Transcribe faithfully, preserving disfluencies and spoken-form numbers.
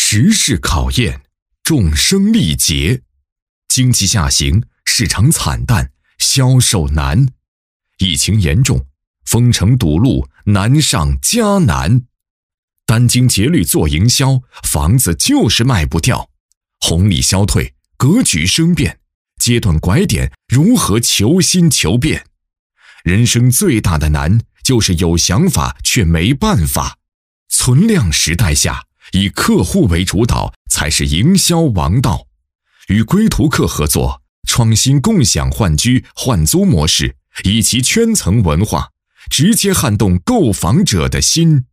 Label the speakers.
Speaker 1: 时势考验，众生力竭，经济下行，市场惨淡，销售难，疫情严重，封城堵路，难上加难。殚精竭虑做营销，房子就是卖不掉。红利消退，格局生变，阶段拐点，如何求新求变？人生最大的难，就是有想法却没办法。存量时代下，以客户为主导才是营销王道。与归途客合作，创新共享换居换租模式，以及圈层文化，直接撼动购房者的心。